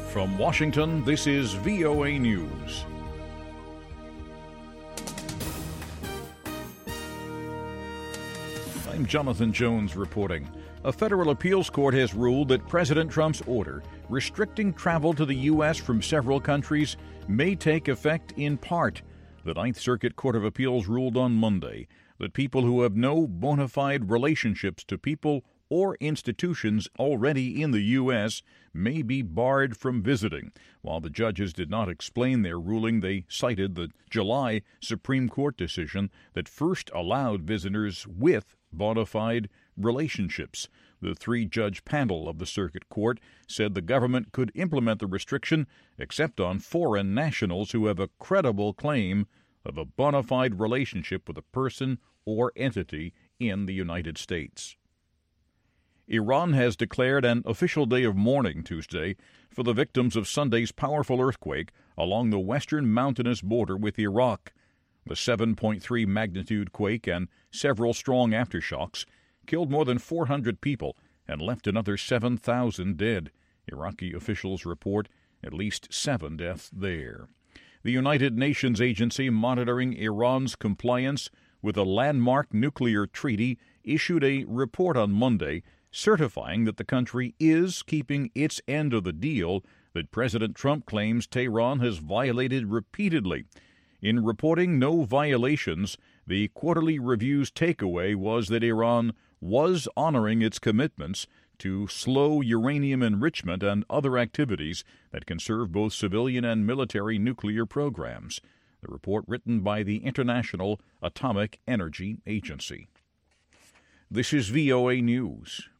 From Washington, this is VOA News. I'm Jonathan Jones reporting. A federal appeals court has ruled that President Trump's order restricting travel to the U.S. from several countries may take effect in part. The Ninth Circuit Court of Appeals ruled on Monday that people who have no bona fide relationships to people or institutions already in the U.S. may be barred from visiting. While the judges did not explain their ruling, they cited the July Supreme Court decision that first allowed visitors with bona fide relationships. The three-judge panel of the circuit court said the government could implement the restriction except on foreign nationals who have a credible claim of a bona fide relationship with a person or entity in the United States. Iran has declared an official day of mourning Tuesday for the victims of Sunday's powerful earthquake along the western mountainous border with Iraq. The 7.3 magnitude quake and several strong aftershocks killed more than 400 people and left another 7,000 dead. Iraqi officials report at least 7 deaths there. The United Nations agency monitoring Iran's compliance with a landmark nuclear treaty issued a report on Monday certifying that the country is keeping its end of the deal that President Trump claims Tehran has violated repeatedly. In reporting no violations, the quarterly review's takeaway was that Iran was honoring its commitments to slow uranium enrichment and other activities that can serve both civilian and military nuclear programs. The report written by the International Atomic Energy Agency. This is VOA News.